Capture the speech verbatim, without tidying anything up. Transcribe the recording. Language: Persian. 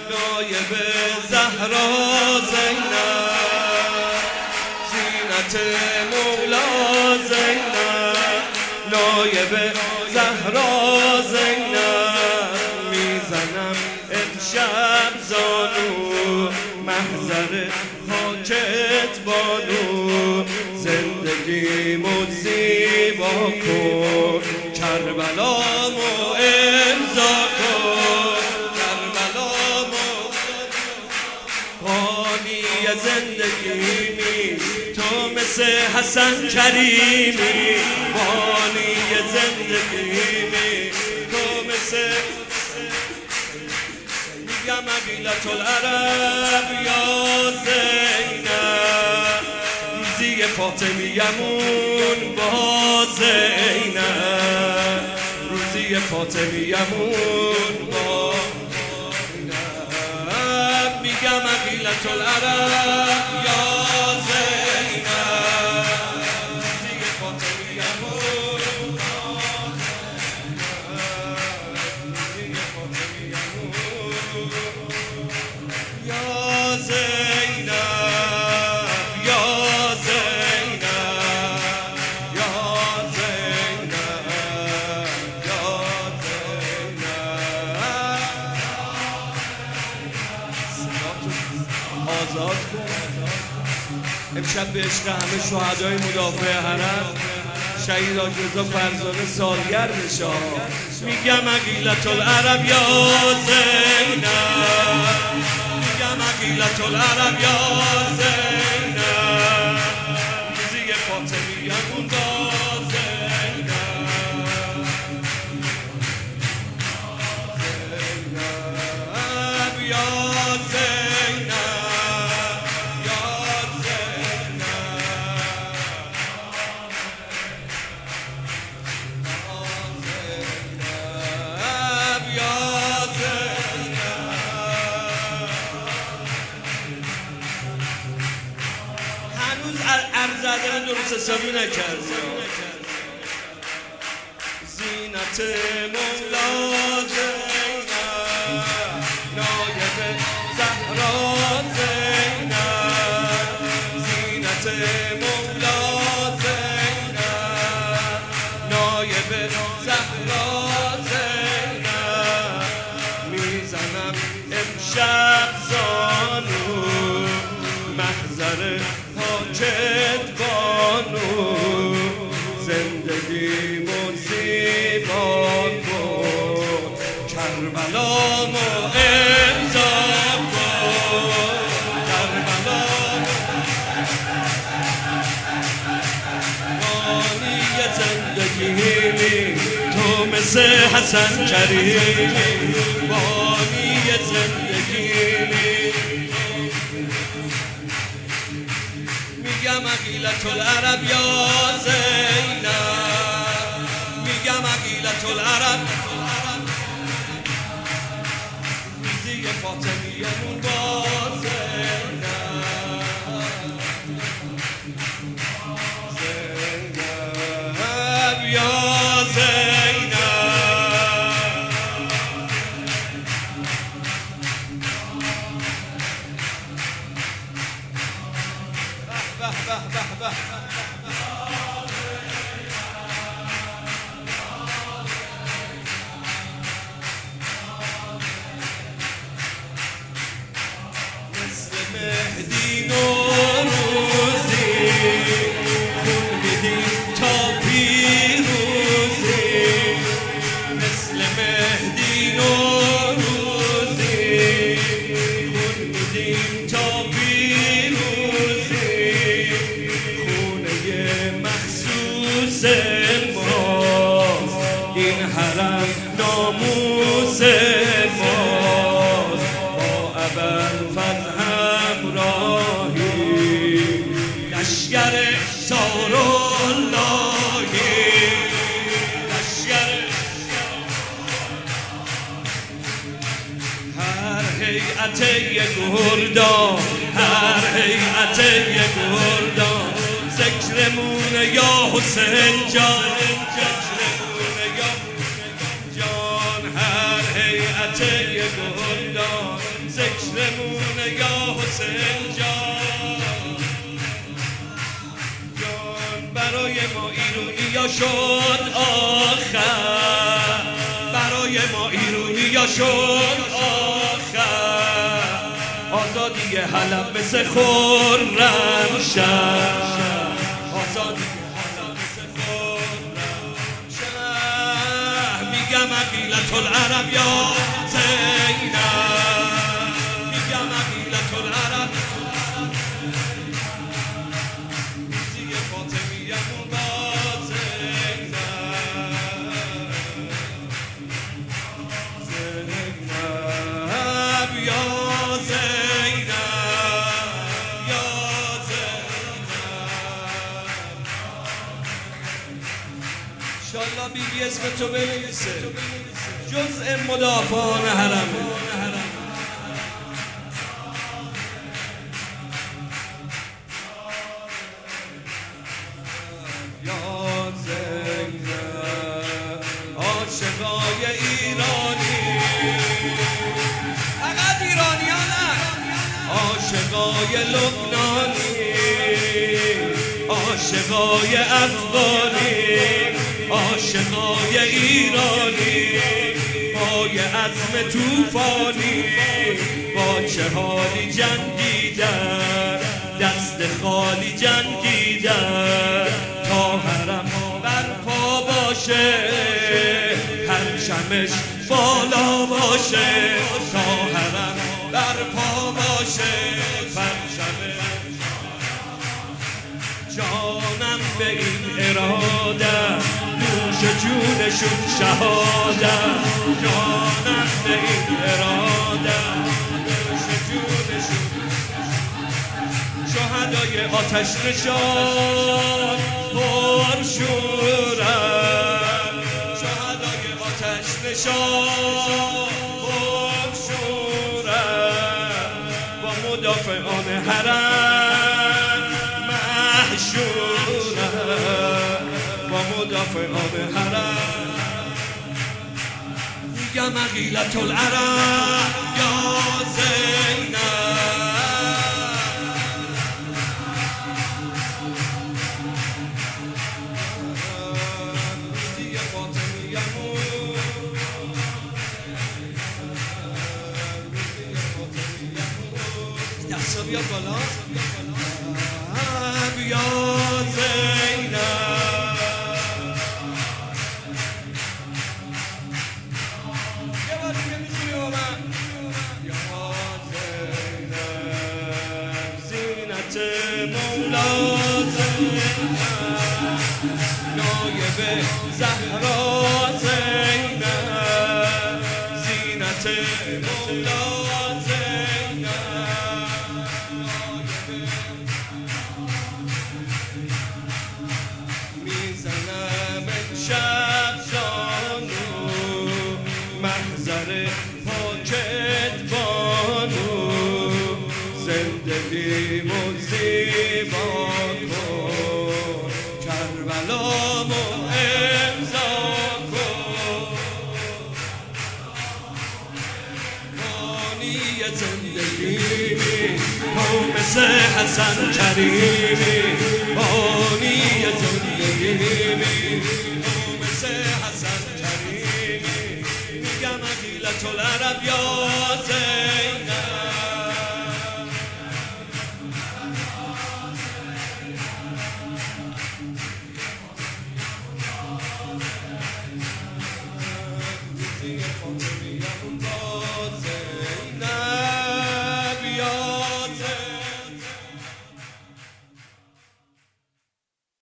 نایب زهرا زینب زینت مولا زینب نایب زهرا زینب میزنم امشب زانو محضر حاجت بانو زندگیمو زیبا کن کربلامو امضا کن کربلامو بانی زندگیمی تو مثل حسن کریمی بانی زندگیمی تو مثل میگم عقیلة العرب یا زینب روزی فاطمیمون با زینب روزی فاطمیمون با زینب میگم عقیلة العرب یا زینب روزی فاطمیمون با روزی فاطمیمون یا زینب یا زینب یا زینب یا زینب آزاد کن امشب به عشق همه شهدای مدافع حرم شهید حاج رضا فرزانه سالگردشه میگم عقیلة العرب یا زینب میگم عقیلة العرب یا زینب روزی فاطمیمون با زینب زینب یا زینب یا زینب یا زینب هنوز عرض ادب درست حسابی نکردی زینت مولا زینب نایب زهرا زینب زینت مولا زینب نایب زهرا زینب میزنم امشب زانو محضر حاجت بانو زندگیمو زیبا کن کربلامو امضا کن کربلامو بانی زندگیمی تو مثل حسن کریمی بانی زندگیمی میگم عقیلة العرب یا زینب میگم عقیلة العرب روزی فاطمیمون با زینب زینب یا زینب به به به به مثل مهدی نوروزی خون میدی تا پیروزی مثل مهدی نوروزی خون میدیم تا پیروزی مخصوص ماست این حرم ناموس ماست با ابوالفضل همراهی لشگر ساراللهی لشگر هر هیئت گردان هر هیئت گردان ذکرمون یا حسین جان ذکرمون یا جان هر هیئت گردان شد آخر، برای ما ایرونیا شد آخر. آزادی حلب مثل خرم شهر، آزادی حلب مثل خرم شهر. میگم عقیلة العرب یا زینب، میگم عقیلة العرب زی فاطمیه‌مون با زینب. زینب یا زینب یا زینب. انشالله بی بی اسم تو بنویسه جزء مدافعان حرم. یا زینب عاشقای ایرانی، فقط ایرانیان نه، عاشقای لبنانی، عاشقای افغانی، عاشقای ایرانی، پای عزم توفانی با چه حالی جنگیدن، دست خالی جنگیدن تا حرم برپا باشه، پرچمش بالا باشه، تا حرم برپا باشه، پرچمش. جانم به این اراده نوش جونشون شهادت، جانم به این اراده نوش جونشون. شهدای آتش نشان پرشورن، شهدای آتش نشان پرشورن، با مدافعان حرم محشورن، با مدافعان حرم. میگم عقیلة العرب یا زینب، زی فاطمیه‌مون، دستا بیاد بالا. یا زینب یه بار دیگه میشونی با من. یا زینب زینت مولا زینب، نایب زهرا زینب، زینت مولا زینب. میزنم شب زانو محضر پاکت بانو، زندگیمو زیبا کن، کربلامو امضا کن. بانی زندگیمی تو مثل حسن کریمی، بانی زندگیمی تو مثل حسن کریمی. میگم عقیلة العرب یا